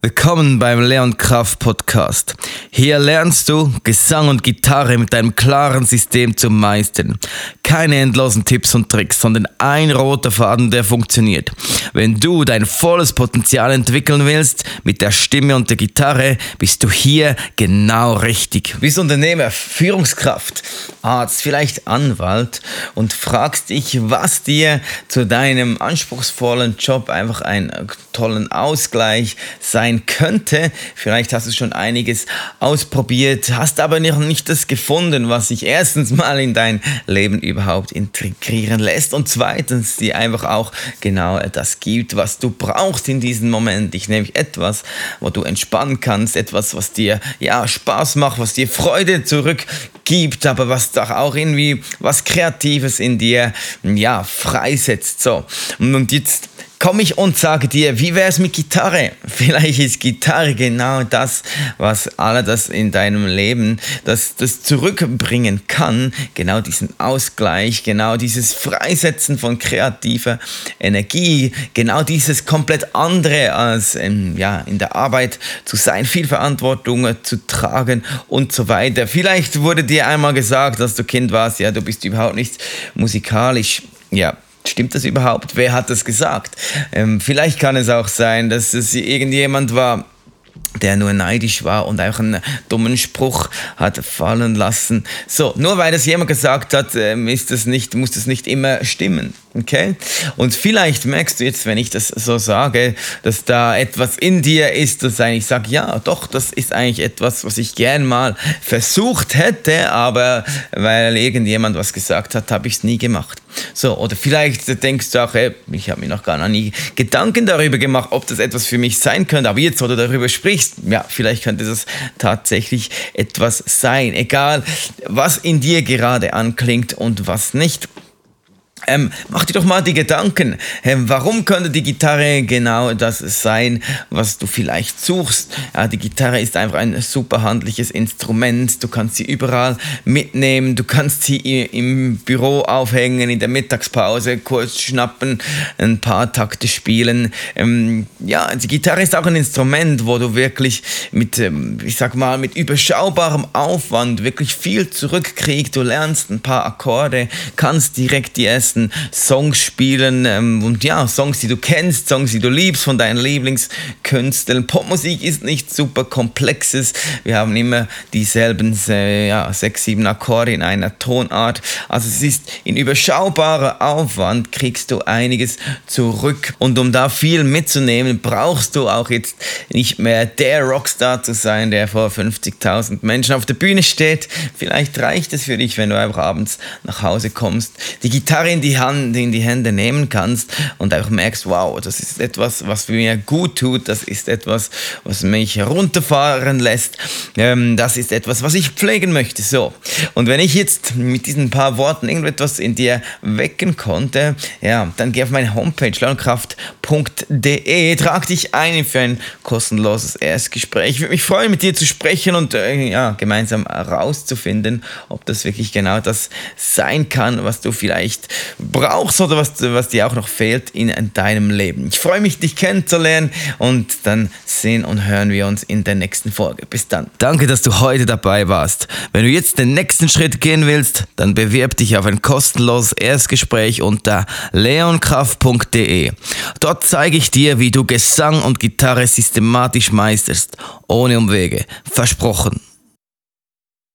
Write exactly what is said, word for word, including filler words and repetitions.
Willkommen beim Leon Kraft Podcast. Hier lernst du, Gesang und Gitarre mit einem klaren System zu meistern. Keine endlosen Tipps und Tricks, sondern ein roter Faden, der funktioniert. Wenn du dein volles Potenzial entwickeln willst, mit der Stimme und der Gitarre, bist du hier genau richtig. Bist Unternehmer, Führungskraft, Arzt, vielleicht Anwalt und fragst dich, was dir zu deinem anspruchsvollen Job einfach einen tollen Ausgleich sein könnte. Vielleicht hast du schon einiges ausprobiert, hast aber noch nicht das gefunden, was sich erstens mal in dein Leben überhaupt integrieren lässt und zweitens dir einfach auch genau das gibt, was du brauchst in diesem Moment. Ich nämlich etwas, wo du entspannen kannst, etwas, was dir ja Spaß macht, was dir Freude zurückgibt, aber was doch auch irgendwie was Kreatives in dir ja freisetzt. So, und jetzt komme ich und sage dir, wie wäre es mit Gitarre? Vielleicht ist Gitarre genau das, was all das in deinem Leben, das, das zurückbringen kann, genau diesen Ausgleich, genau dieses Freisetzen von kreativer Energie, genau dieses komplett andere als ähm, ja, in der Arbeit zu sein, viel Verantwortung äh, zu tragen und so weiter. Vielleicht wurde dir einmal gesagt, dass du Kind warst, ja, du bist überhaupt nicht musikalisch, ja. Stimmt das überhaupt? Wer hat das gesagt? Ähm, vielleicht kann es auch sein, dass es irgendjemand war, der nur neidisch war und auch einen dummen Spruch hat fallen lassen. So, nur weil das jemand gesagt hat, ähm, ist das nicht, muss das nicht immer stimmen. Okay? Und vielleicht merkst du jetzt, wenn ich das so sage, dass da etwas in dir ist, das eigentlich sagt, ja, doch, das ist eigentlich etwas, was ich gern mal versucht hätte, aber weil irgendjemand was gesagt hat, habe ich es nie gemacht. So, oder vielleicht denkst du auch, hey, ich habe mir noch gar nie Gedanken darüber gemacht, ob das etwas für mich sein könnte, aber jetzt, wo du darüber sprichst, ja, vielleicht könnte das tatsächlich etwas sein, egal was in dir gerade anklingt und was nicht. Ähm, mach dir doch mal die Gedanken, ähm, warum könnte die Gitarre genau das sein, was du vielleicht suchst? Ja, die Gitarre ist einfach ein super handliches Instrument, du kannst sie überall mitnehmen, du kannst sie im Büro aufhängen, in der Mittagspause kurz schnappen, ein paar Takte spielen. Ähm, ja, die Gitarre ist auch ein Instrument, wo du wirklich mit, ähm, ich sag mal, mit überschaubarem Aufwand wirklich viel zurückkriegst, du lernst ein paar Akkorde, kannst direkt die ersten Songs spielen ähm, und ja, Songs, die du kennst, Songs, die du liebst von deinen Lieblingskünstlern. Popmusik ist nicht super komplexes. Wir haben immer dieselben äh, ja, sechs, sieben Akkorde in einer Tonart. Also es ist in überschaubarer Aufwand kriegst du einiges zurück. Und um da viel mitzunehmen, brauchst du auch jetzt nicht mehr der Rockstar zu sein, der vor fünfzigtausend Menschen auf der Bühne steht. Vielleicht reicht es für dich, wenn du einfach abends nach Hause kommst, die Gitarre in die Hand, in die Hände nehmen kannst und einfach merkst, wow, das ist etwas, was mir gut tut, das ist etwas, was mich runterfahren lässt, ähm, das ist etwas, was ich pflegen möchte. So. Und wenn ich jetzt mit diesen paar Worten irgendetwas in dir wecken konnte, ja, dann geh auf meine Homepage leonkraft punkt de, trag dich ein für ein kostenloses Erstgespräch. Ich würde mich freuen, mit dir zu sprechen und äh, ja, gemeinsam herauszufinden, ob das wirklich genau das sein kann, was du vielleicht brauchst oder was, was dir auch noch fehlt in deinem Leben. Ich freue mich, dich kennenzulernen und dann sehen und hören wir uns in der nächsten Folge. Bis dann. Danke, dass du heute dabei warst. Wenn du jetzt den nächsten Schritt gehen willst, dann bewirb dich auf ein kostenloses Erstgespräch unter leonkraft punkt de. Dort zeige ich dir, wie du Gesang und Gitarre systematisch meisterst, ohne Umwege. Versprochen.